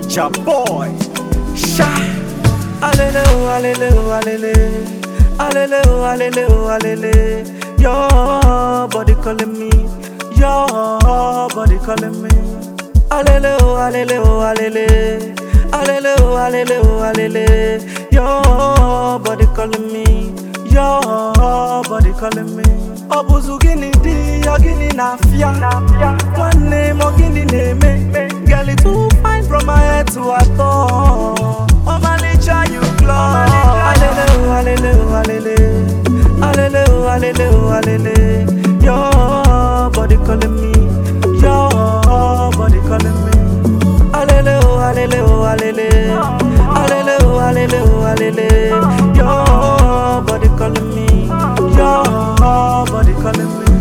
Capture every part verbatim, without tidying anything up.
Ja boy, sha. Alele, oh, alele, oh, alele. Alele, oh, alele, oh, alele. Your body calling me. Your body calling me. Alele, oh, alele, oh, alele. Alele, oh, alele, oh, alele. Your body calling me. Your body calling me. Obuzu gini di, ogini na fia. One name, ogini name. Girl, it too fine from my head to her toe. Oh, my nature, you glow. Alele, oh, alele, oh, alele. Alele, oh, alele, oh, alele. Your body calling me. Your body calling me. Alele, oh, alele, oh, alele. Alele, oh, alele, oh, alele. Your body calling me. Your body calling me.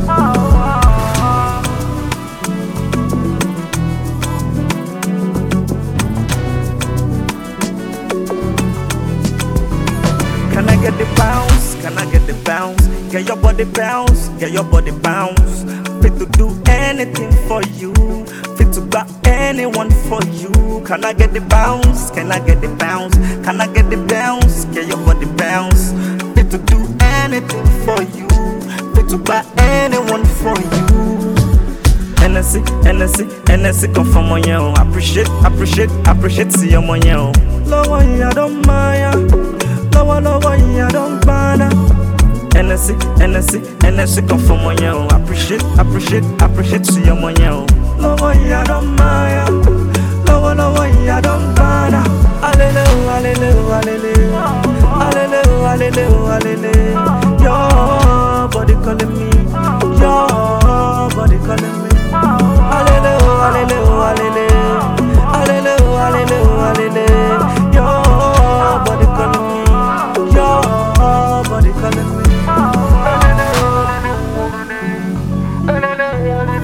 Can I get the bounce? Can I get the bounce? Get your body bounce, get your body bounce. Fit to do anything for you, fit to buy anyone for you. Can I get the bounce? Can I get the bounce? Can I get the bounce? Get your body bounce. Fit to do anything for you, fit to buy anyone for you. N S C, N S C, N S C, come from on you. Appreciate, appreciate, appreciate, see you on you. Lower, I don't mind. Lower, lower, I don't mind. N S C, N S C, N S C, come from on you. Appreciate, appreciate, appreciate, see you on you. Lower, I don't mind. Lower, lower, I don't mind. Alele, oh, alele, oh, alele. Alele, oh, alele, oh, alele. Your body calling me. Your body calling me. Alele, oh, alele, oh, alele. Alele, oh, alele, oh, alele. Your body calling me. Your body calling me. Alele, oh, alele, oh, alele. Alele, oh, alele.